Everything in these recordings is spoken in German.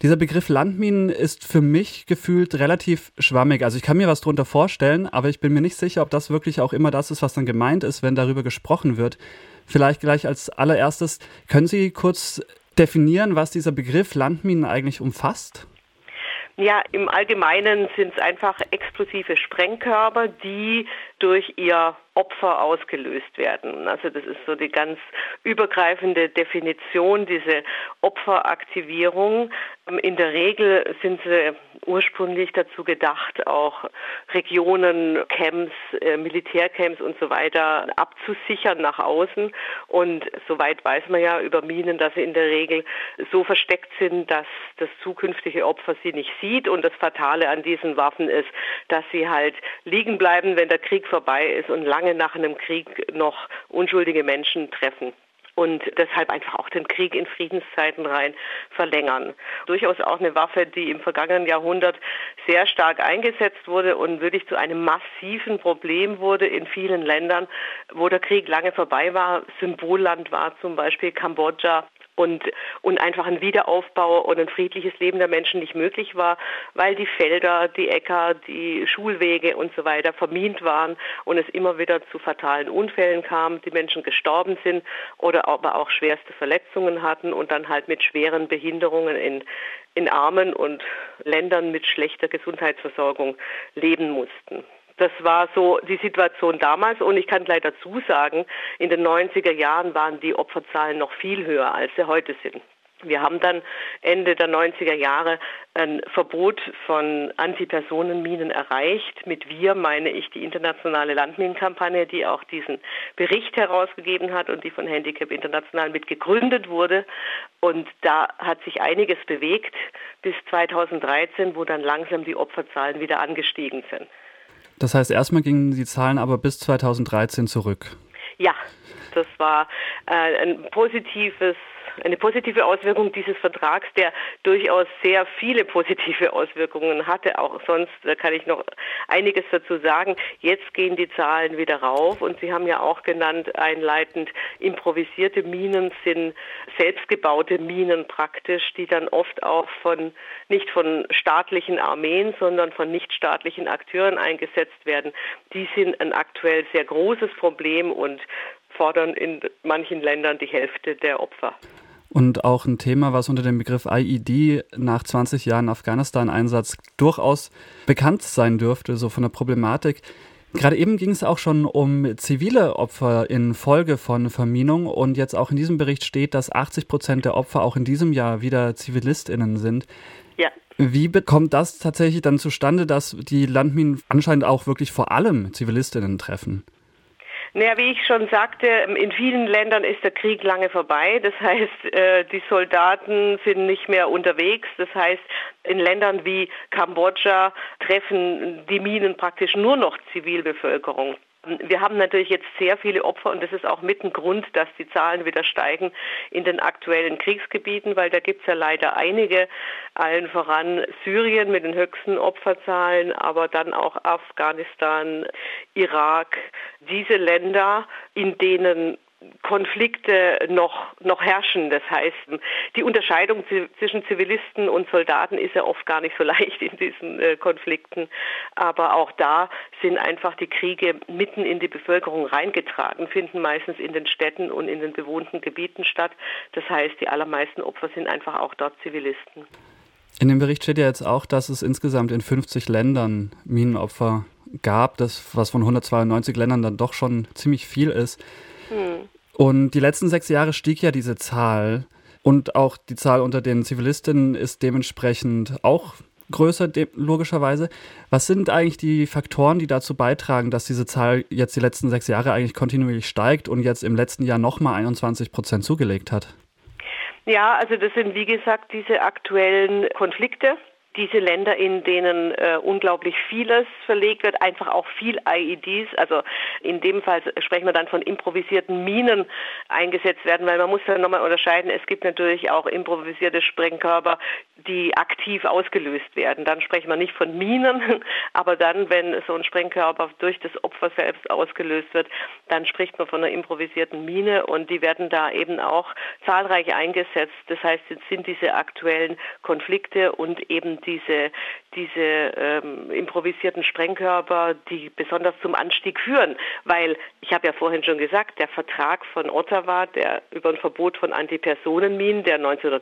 Dieser Begriff Landminen ist für mich gefühlt relativ schwammig. Also ich kann mir was drunter vorstellen, aber ich bin mir nicht sicher, ob das wirklich auch immer das ist, was dann gemeint ist, wenn darüber gesprochen wird. Vielleicht gleich als allererstes, können Sie kurz definieren, was dieser Begriff Landminen eigentlich umfasst? Ja, im Allgemeinen sind es einfach explosive Sprengkörper, die durch ihr Opfer ausgelöst werden. Also das ist so die ganz übergreifende Definition, diese Opferaktivierung. In der Regel sind sie ursprünglich dazu gedacht, auch Regionen, Camps, Militärcamps und so weiter abzusichern nach außen. Und soweit weiß man ja über Minen, dass sie in der Regel so versteckt sind, dass das zukünftige Opfer sie nicht sieht. Und das Fatale an diesen Waffen ist, dass sie halt liegen bleiben, wenn der Krieg vorbei ist und lange nach einem Krieg noch unschuldige Menschen treffen. Und deshalb einfach auch den Krieg in Friedenszeiten rein verlängern. Durchaus auch eine Waffe, die im vergangenen Jahrhundert sehr stark eingesetzt wurde und wirklich zu einem massiven Problem wurde in vielen Ländern, wo der Krieg lange vorbei war. Symbolland war zum Beispiel Kambodscha. Und einfach ein Wiederaufbau und ein friedliches Leben der Menschen nicht möglich war, weil die Felder, die Äcker, die Schulwege und so weiter vermint waren und es immer wieder zu fatalen Unfällen kam, die Menschen gestorben sind oder aber auch schwerste Verletzungen hatten und dann halt mit schweren Behinderungen in armen und Ländern mit schlechter Gesundheitsversorgung leben mussten. Das war so die Situation damals und ich kann gleich dazu sagen, in den 90er Jahren waren die Opferzahlen noch viel höher, als sie heute sind. Wir haben dann Ende der 90er Jahre ein Verbot von Antipersonenminen erreicht. Mit wir meine ich die internationale Landminenkampagne, die auch diesen Bericht herausgegeben hat und die von Handicap International mit gegründet wurde. Und da hat sich einiges bewegt bis 2013, wo dann langsam die Opferzahlen wieder angestiegen sind. Das heißt, erstmal gingen die Zahlen aber bis 2013 zurück. Ja, das war eine positive Auswirkung dieses Vertrags, der durchaus sehr viele positive Auswirkungen hatte. Auch sonst, da kann ich noch einiges dazu sagen. Jetzt gehen die Zahlen wieder rauf und Sie haben ja auch genannt, einleitend, improvisierte Minen sind selbstgebaute Minen praktisch, die dann oft auch nicht von staatlichen Armeen, sondern von nichtstaatlichen Akteuren eingesetzt werden. Die sind ein aktuell sehr großes Problem und fordern in manchen Ländern die Hälfte der Opfer. Und auch ein Thema, was unter dem Begriff IED nach 20 Jahren Afghanistan-Einsatz durchaus bekannt sein dürfte, so von der Problematik. Gerade eben ging es auch schon um zivile Opfer infolge von Verminung und jetzt auch in diesem Bericht steht, dass 80% der Opfer auch in diesem Jahr wieder ZivilistInnen sind. Ja. Wie bekommt das tatsächlich dann zustande, dass die Landminen anscheinend auch wirklich vor allem ZivilistInnen treffen? Naja, wie ich schon sagte, in vielen Ländern ist der Krieg lange vorbei. Das heißt, die Soldaten sind nicht mehr unterwegs. Das heißt, in Ländern wie Kambodscha treffen die Minen praktisch nur noch Zivilbevölkerung. Wir haben natürlich jetzt sehr viele Opfer und das ist auch mit ein Grund, dass die Zahlen wieder steigen in den aktuellen Kriegsgebieten, weil da gibt es ja leider einige, allen voran Syrien mit den höchsten Opferzahlen, aber dann auch Afghanistan, Irak, diese Länder, in denen Konflikte noch herrschen. Das heißt, die Unterscheidung zwischen Zivilisten und Soldaten ist ja oft gar nicht so leicht in diesen Konflikten. Aber auch da sind einfach die Kriege mitten in die Bevölkerung reingetragen, finden meistens in den Städten und in den bewohnten Gebieten statt. Das heißt, die allermeisten Opfer sind einfach auch dort Zivilisten. In dem Bericht steht ja jetzt auch, dass es insgesamt in 50 Ländern Minenopfer gab, das was von 192 Ländern dann doch schon ziemlich viel ist. Und die letzten 6 Jahre stieg ja diese Zahl und auch die Zahl unter den Zivilistinnen ist dementsprechend auch größer, logischerweise. Was sind eigentlich die Faktoren, die dazu beitragen, dass diese Zahl jetzt die letzten 6 Jahre eigentlich kontinuierlich steigt und jetzt im letzten Jahr nochmal 21% zugelegt hat? Ja, also das sind wie gesagt diese aktuellen Konflikte, diese Länder, in denen unglaublich vieles verlegt wird, einfach auch viel IEDs, also in dem Fall sprechen wir dann von improvisierten Minen eingesetzt werden, weil man muss dann nochmal unterscheiden, es gibt natürlich auch improvisierte Sprengkörper, die aktiv ausgelöst werden. Dann sprechen wir nicht von Minen, aber dann, wenn so ein Sprengkörper durch das Opfer selbst ausgelöst wird, dann spricht man von einer improvisierten Mine und die werden da eben auch zahlreich eingesetzt. Das heißt, jetzt sind diese aktuellen Konflikte und eben diese improvisierten Sprengkörper, die besonders zum Anstieg führen. Weil, ich habe ja vorhin schon gesagt, der Vertrag von Ottawa, der über ein Verbot von Antipersonenminen, der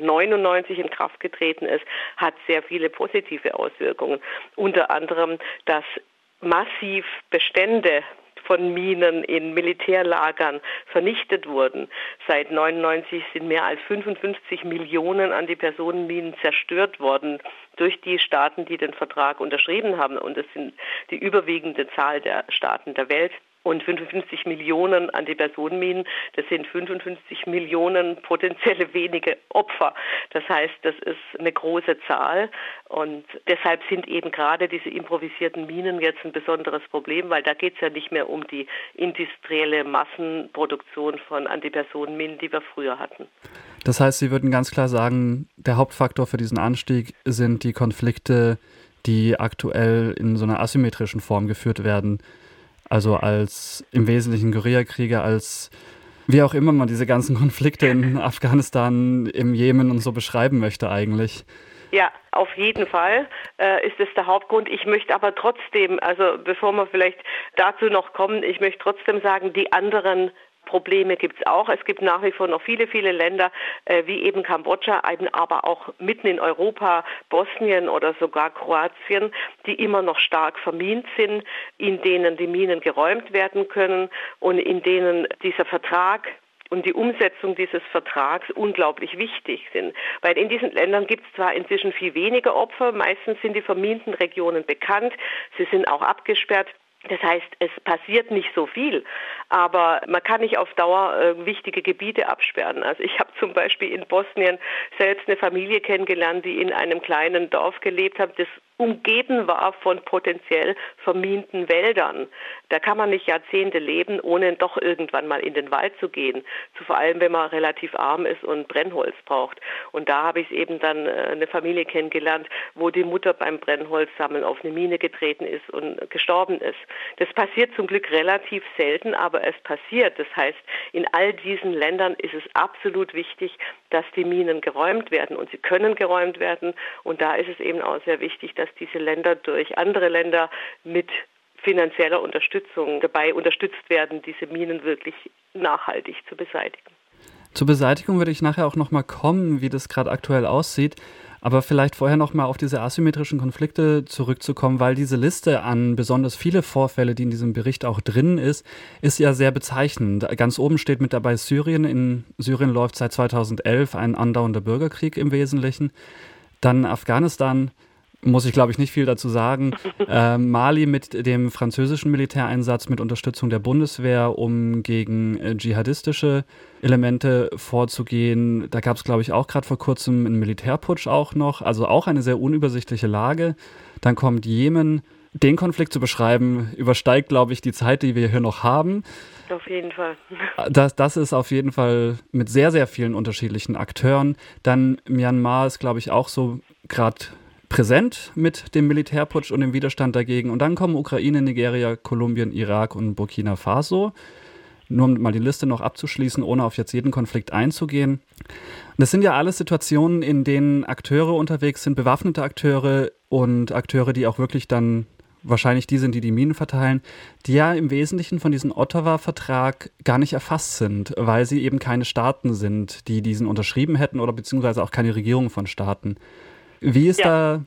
1999 in Kraft getreten ist, hat sehr viele positive Auswirkungen. Unter anderem, dass massiv Bestände von Minen in Militärlagern vernichtet wurden. Seit 1999 sind mehr als 55 Millionen Antipersonenminen zerstört worden durch die Staaten, die den Vertrag unterschrieben haben. Und das sind die überwiegende Zahl der Staaten der Welt. Und 55 Millionen Antipersonenminen, das sind 55 Millionen potenzielle wenige Opfer. Das heißt, das ist eine große Zahl und deshalb sind eben gerade diese improvisierten Minen jetzt ein besonderes Problem, weil da geht es ja nicht mehr um die industrielle Massenproduktion von Antipersonenminen, die wir früher hatten. Das heißt, Sie würden ganz klar sagen, der Hauptfaktor für diesen Anstieg sind die Konflikte, die aktuell in so einer asymmetrischen Form geführt werden. Also als im Wesentlichen Guerillakriege, als wie auch immer man diese ganzen Konflikte in Afghanistan, im Jemen und so beschreiben möchte eigentlich. Ja, auf jeden Fall ist es der Hauptgrund. Ich möchte aber trotzdem, also bevor wir vielleicht dazu noch kommen, ich möchte trotzdem sagen, die anderen Probleme gibt es auch. Es gibt nach wie vor noch viele, viele Länder, wie eben Kambodscha, aber auch mitten in Europa, Bosnien oder sogar Kroatien, die immer noch stark vermint sind, in denen die Minen geräumt werden können und in denen dieser Vertrag und die Umsetzung dieses Vertrags unglaublich wichtig sind. Weil in diesen Ländern gibt es zwar inzwischen viel weniger Opfer, meistens sind die verminten Regionen bekannt, sie sind auch abgesperrt. Das heißt, es passiert nicht so viel, aber man kann nicht auf Dauer wichtige Gebiete absperren. Also ich habe zum Beispiel in Bosnien selbst eine Familie kennengelernt, die in einem kleinen Dorf gelebt hat, das umgeben war von potenziell verminten Wäldern. Da kann man nicht Jahrzehnte leben, ohne doch irgendwann mal in den Wald zu gehen. Vor allem, wenn man relativ arm ist und Brennholz braucht. Und da habe ich eben dann eine Familie kennengelernt, wo die Mutter beim Brennholzsammeln auf eine Mine getreten ist und gestorben ist. Das passiert zum Glück relativ selten, aber es passiert. Das heißt, in all diesen Ländern ist es absolut wichtig, dass die Minen geräumt werden. Und sie können geräumt werden. Und da ist es eben auch sehr wichtig, dass diese Länder durch andere Länder mit finanzieller Unterstützung dabei unterstützt werden, diese Minen wirklich nachhaltig zu beseitigen. Zur Beseitigung würde ich nachher auch nochmal kommen, wie das gerade aktuell aussieht. Aber vielleicht vorher nochmal auf diese asymmetrischen Konflikte zurückzukommen, weil diese Liste an besonders viele Vorfälle, die in diesem Bericht auch drin ist ja sehr bezeichnend. Ganz oben steht mit dabei Syrien. In Syrien läuft seit 2011 ein andauernder Bürgerkrieg im Wesentlichen. Dann Afghanistan, muss ich, glaube ich, nicht viel dazu sagen. Mali mit dem französischen Militäreinsatz mit Unterstützung der Bundeswehr, um gegen dschihadistische Elemente vorzugehen. Da gab es, glaube ich, auch gerade vor kurzem einen Militärputsch auch noch. Also auch eine sehr unübersichtliche Lage. Dann kommt Jemen. Den Konflikt zu beschreiben, übersteigt, glaube ich, die Zeit, die wir hier noch haben. Auf jeden Fall. Das ist auf jeden Fall mit sehr, sehr vielen unterschiedlichen Akteuren. Dann Myanmar ist, glaube ich, auch so gerade präsent mit dem Militärputsch und dem Widerstand dagegen. Und dann kommen Ukraine, Nigeria, Kolumbien, Irak und Burkina Faso. Nur um mal die Liste noch abzuschließen, ohne auf jetzt jeden Konflikt einzugehen. Das sind ja alles Situationen, in denen Akteure unterwegs sind, bewaffnete Akteure und Akteure, die auch wirklich dann wahrscheinlich die sind, die die Minen verteilen, die ja im Wesentlichen von diesem Ottawa-Vertrag gar nicht erfasst sind, weil sie eben keine Staaten sind, die diesen unterschrieben hätten oder beziehungsweise auch keine Regierung von Staaten. Wie ist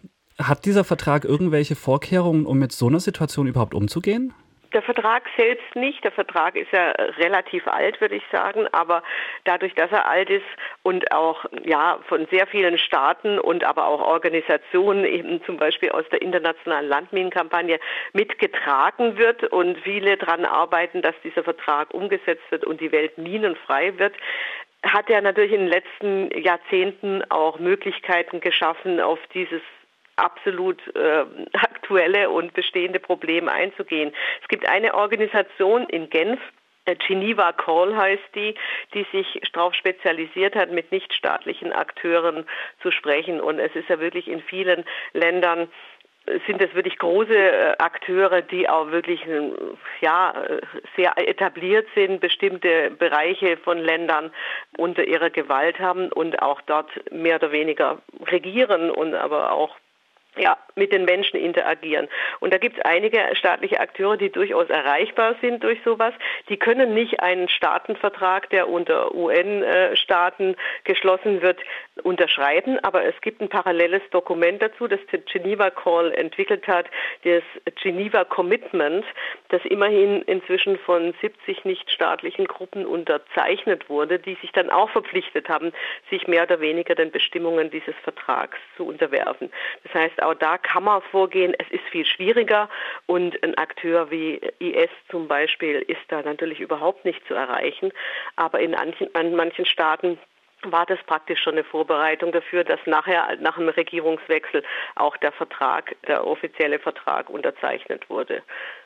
hat dieser Vertrag irgendwelche Vorkehrungen, um mit so einer Situation überhaupt umzugehen? Der Vertrag selbst nicht. Der Vertrag ist ja relativ alt, würde ich sagen, aber dadurch, dass er alt ist und auch von sehr vielen Staaten und aber auch Organisationen, eben zum Beispiel aus der internationalen Landminenkampagne, mitgetragen wird und viele daran arbeiten, dass dieser Vertrag umgesetzt wird und die Welt minenfrei wird, hat er natürlich in den letzten Jahrzehnten auch Möglichkeiten geschaffen, auf dieses absolut aktuelle und bestehende Problem einzugehen. Es gibt eine Organisation in Genf, Geneva Call heißt die sich darauf spezialisiert hat, mit nichtstaatlichen Akteuren zu sprechen. Und es ist ja wirklich in vielen Ländern sind es wirklich große Akteure, die auch wirklich sehr etabliert sind, bestimmte Bereiche von Ländern unter ihrer Gewalt haben und auch dort mehr oder weniger regieren und aber auch mit den Menschen interagieren. Und da gibt es einige staatliche Akteure, die durchaus erreichbar sind durch sowas. Die können nicht einen Staatenvertrag, der unter UN-Staaten geschlossen wird, unterschreiben, aber es gibt ein paralleles Dokument dazu, das Geneva Call entwickelt hat, das Geneva Commitment, das immerhin inzwischen von 70 nichtstaatlichen Gruppen unterzeichnet wurde, die sich dann auch verpflichtet haben, sich mehr oder weniger den Bestimmungen dieses Vertrags zu unterwerfen. Das heißt, auch da kann man vorgehen. Es ist viel schwieriger und ein Akteur wie IS zum Beispiel ist da natürlich überhaupt nicht zu erreichen. Aber in manchen Staaten war das praktisch schon eine Vorbereitung dafür, dass nachher nach dem Regierungswechsel auch der offizielle Vertrag unterzeichnet wurde.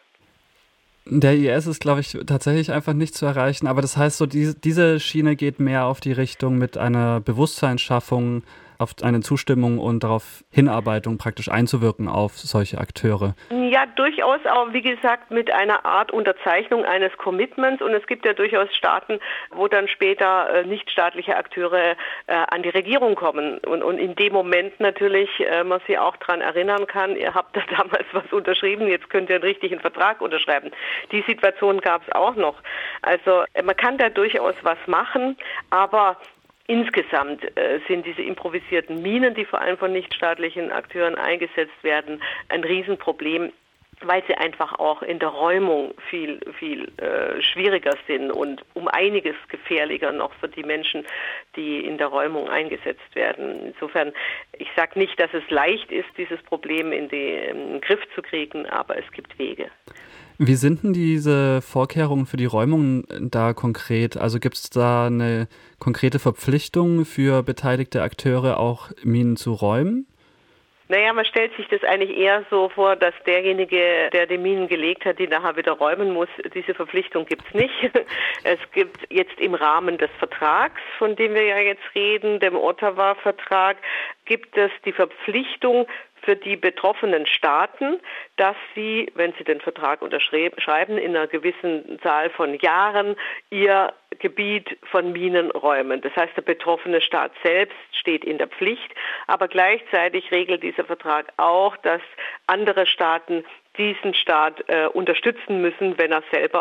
Der IS ist, glaube ich, tatsächlich einfach nicht zu erreichen. Aber das heißt, so diese Schiene geht mehr auf die Richtung mit einer Bewusstseinsschaffung, auf eine Zustimmung und darauf Hinarbeitung praktisch einzuwirken auf solche Akteure. Ja, durchaus auch, wie gesagt, mit einer Art Unterzeichnung eines Commitments. Und es gibt ja durchaus Staaten, wo dann später nichtstaatliche Akteure an die Regierung kommen. Und in dem Moment natürlich man sie auch daran erinnern kann, ihr habt da damals was unterschrieben, jetzt könnt ihr einen richtigen Vertrag unterschreiben. Die Situation gab es auch noch. Also man kann da durchaus was machen, aber insgesamt sind diese improvisierten Minen, die vor allem von nichtstaatlichen Akteuren eingesetzt werden, ein Riesenproblem, weil sie einfach auch in der Räumung viel schwieriger sind und um einiges gefährlicher noch für die Menschen, die in der Räumung eingesetzt werden. Insofern, ich sage nicht, dass es leicht ist, dieses Problem in den Griff zu kriegen, aber es gibt Wege. Wie sind denn diese Vorkehrungen für die Räumung da konkret? Also gibt es da eine konkrete Verpflichtung für beteiligte Akteure, auch Minen zu räumen? Naja, man stellt sich das eigentlich eher so vor, dass derjenige, der die Minen gelegt hat, die nachher wieder räumen muss, diese Verpflichtung gibt's nicht. Es gibt jetzt im Rahmen des Vertrags, von dem wir ja jetzt reden, dem Ottawa-Vertrag, gibt es die Verpflichtung für die betroffenen Staaten, dass sie, wenn sie den Vertrag unterschreiben, in einer gewissen Zahl von Jahren ihr Gebiet von Minen räumen. Das heißt, der betroffene Staat selbst steht in der Pflicht, aber gleichzeitig regelt dieser Vertrag auch, dass andere Staaten diesen Staat unterstützen müssen, wenn er selber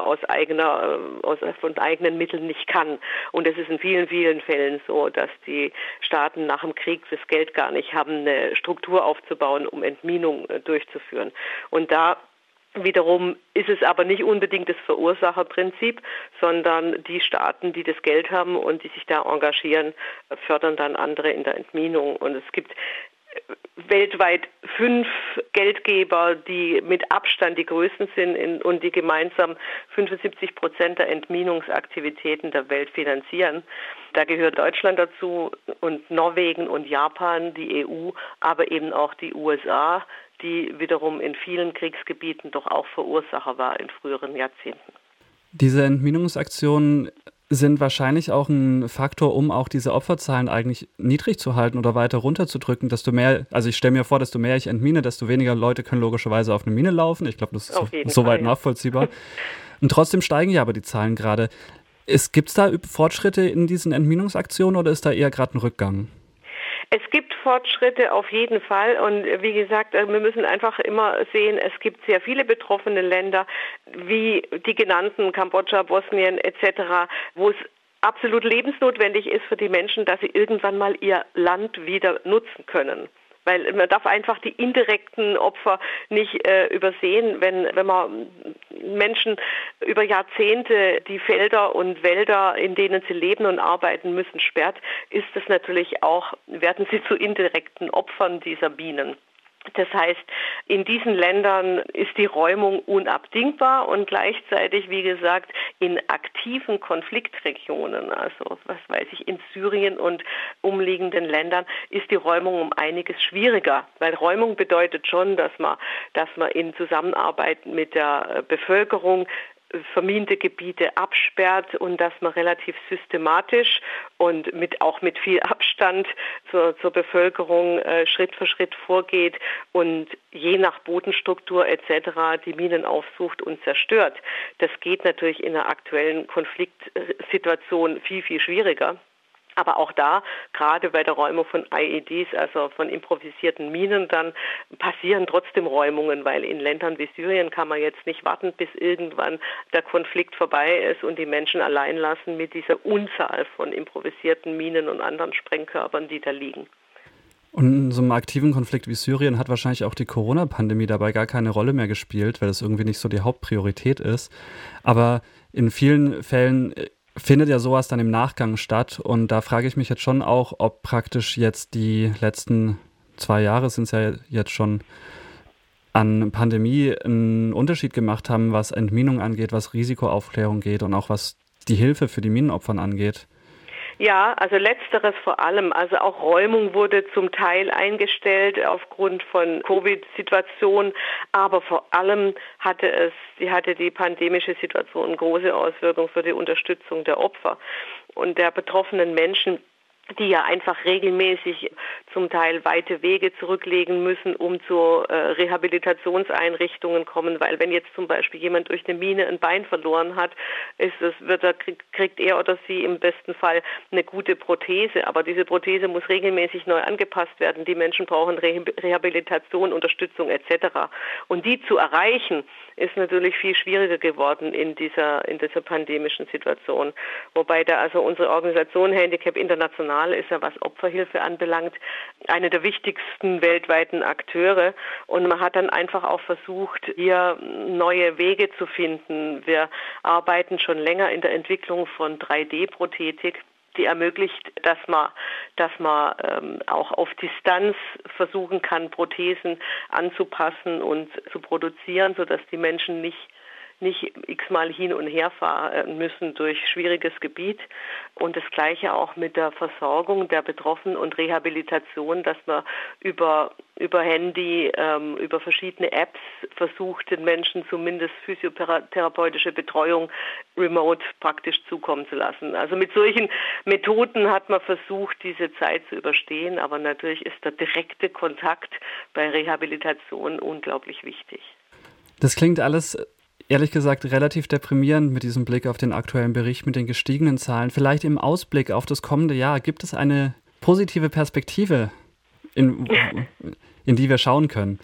von eigenen Mitteln nicht kann. Und es ist in vielen, vielen Fällen so, dass die Staaten nach dem Krieg das Geld gar nicht haben, eine Struktur aufzubauen, um Entminung durchzuführen. Und da wiederum ist es aber nicht unbedingt das Verursacherprinzip, sondern die Staaten, die das Geld haben und die sich da engagieren, fördern dann andere in der Entminung. Und es gibt weltweit 5 Geldgeber, die mit Abstand die größten sind und die gemeinsam 75% der Entminungsaktivitäten der Welt finanzieren. Da gehört Deutschland dazu und Norwegen und Japan, die EU, aber eben auch die USA, die wiederum in vielen Kriegsgebieten doch auch Verursacher war in früheren Jahrzehnten. Diese Entminungsaktionen sind wahrscheinlich auch ein Faktor, um auch diese Opferzahlen eigentlich niedrig zu halten oder weiter runterzudrücken. Desto mehr, also ich stelle mir vor, desto mehr ich entmine, desto weniger Leute können logischerweise auf eine Mine laufen. Ich glaube, das ist soweit nachvollziehbar. Und trotzdem steigen ja aber die Zahlen gerade. Gibt es da Fortschritte in diesen Entminungsaktionen oder ist da eher gerade ein Rückgang? Es gibt Fortschritte auf jeden Fall und wie gesagt, wir müssen einfach immer sehen, es gibt sehr viele betroffene Länder, wie die genannten Kambodscha, Bosnien etc., wo es absolut lebensnotwendig ist für die Menschen, dass sie irgendwann mal ihr Land wieder nutzen können. Weil man darf einfach die indirekten Opfer nicht übersehen, wenn man Menschen über Jahrzehnte die Felder und Wälder, in denen sie leben und arbeiten müssen, sperrt, ist das natürlich auch, werden sie zu indirekten Opfern dieser Minen. Das heißt, in diesen Ländern ist die Räumung unabdingbar und gleichzeitig, wie gesagt, in aktiven Konfliktregionen, also was weiß ich, in Syrien und umliegenden Ländern, ist die Räumung um einiges schwieriger, weil Räumung bedeutet schon, dass man in Zusammenarbeit mit der Bevölkerung verminte Gebiete absperrt und dass man relativ systematisch und auch mit viel Abstand zur Bevölkerung Schritt für Schritt vorgeht und je nach Bodenstruktur etc. die Minen aufsucht und zerstört. Das geht natürlich in einer aktuellen Konfliktsituation viel, viel schwieriger. Aber auch da, gerade bei der Räumung von IEDs, also von improvisierten Minen, dann passieren trotzdem Räumungen, weil in Ländern wie Syrien kann man jetzt nicht warten, bis irgendwann der Konflikt vorbei ist und die Menschen allein lassen mit dieser Unzahl von improvisierten Minen und anderen Sprengkörpern, die da liegen. Und in so einem aktiven Konflikt wie Syrien hat wahrscheinlich auch die Corona-Pandemie dabei gar keine Rolle mehr gespielt, weil das irgendwie nicht so die Hauptpriorität ist. Aber in vielen Fällen findet ja sowas dann im Nachgang statt. Und da frage ich mich jetzt schon auch, ob praktisch jetzt die letzten 2 Jahre, sind es ja jetzt schon, an Pandemie einen Unterschied gemacht haben, was Entminung angeht, was Risikoaufklärung geht und auch was die Hilfe für die Minenopfern angeht. Ja, also letzteres vor allem. Also auch Räumung wurde zum Teil eingestellt aufgrund von Covid-Situation, aber vor allem hatte die pandemische Situation große Auswirkungen für die Unterstützung der Opfer und der betroffenen Menschen, die ja einfach regelmäßig zum Teil weite Wege zurücklegen müssen, um zu Rehabilitationseinrichtungen kommen, weil wenn jetzt zum Beispiel jemand durch eine Mine ein Bein verloren hat, kriegt er oder sie im besten Fall eine gute Prothese, aber diese Prothese muss regelmäßig neu angepasst werden. Die Menschen brauchen Rehabilitation, Unterstützung etc. Und die zu erreichen, ist natürlich viel schwieriger geworden in dieser pandemischen Situation. Wobei da also unsere Organisation Handicap International ist ja, was Opferhilfe anbelangt, eine der wichtigsten weltweiten Akteure. Und man hat dann einfach auch versucht, hier neue Wege zu finden. Wir arbeiten schon länger in der Entwicklung von 3D-Prothetik, die ermöglicht, dass man auch auf Distanz versuchen kann, Prothesen anzupassen und zu produzieren, sodass die Menschen nicht x-mal hin und her fahren müssen durch schwieriges Gebiet. Und das Gleiche auch mit der Versorgung der Betroffenen und Rehabilitation, dass man über Handy, über verschiedene Apps versucht, den Menschen zumindest physiotherapeutische Betreuung remote praktisch zukommen zu lassen. Also mit solchen Methoden hat man versucht, diese Zeit zu überstehen, aber natürlich ist der direkte Kontakt bei Rehabilitation unglaublich wichtig. Das klingt alles ehrlich gesagt relativ deprimierend mit diesem Blick auf den aktuellen Bericht mit den gestiegenen Zahlen. Vielleicht im Ausblick auf das kommende Jahr, gibt es eine positive Perspektive, in die wir schauen können?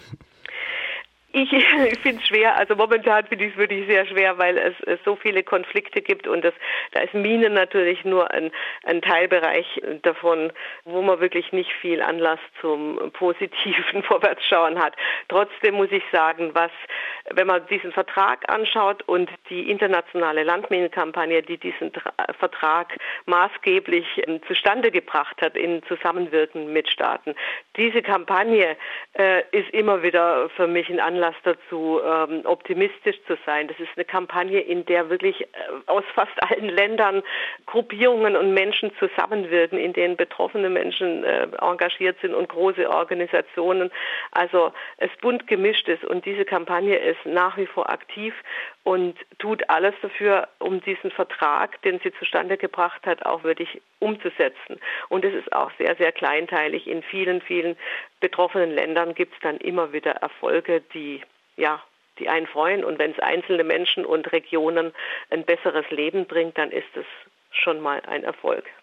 Ich finde es schwer, also momentan finde ich es wirklich sehr schwer, weil es so viele Konflikte gibt und da ist Minen natürlich nur ein Teilbereich davon, wo man wirklich nicht viel Anlass zum positiven Vorwärtsschauen hat. Trotzdem muss ich sagen, wenn man diesen Vertrag anschaut und die internationale Landminenkampagne, die diesen Vertrag maßgeblich zustande gebracht hat in Zusammenwirken mit Staaten, diese Kampagne ist immer wieder für mich ein Anlass dazu, optimistisch zu sein. Das ist eine Kampagne, in der wirklich aus fast allen Ländern Gruppierungen und Menschen zusammenwirken, in denen betroffene Menschen engagiert sind und große Organisationen. Also es bunt gemischt ist und diese Kampagne ist nach wie vor aktiv und tut alles dafür, um diesen Vertrag, den sie zustande gebracht hat, auch wirklich umzusetzen. Und es ist auch sehr, sehr kleinteilig. In vielen, vielen betroffenen Ländern gibt es dann immer wieder Erfolge, die einen freuen. Und wenn es einzelne Menschen und Regionen ein besseres Leben bringt, dann ist es schon mal ein Erfolg.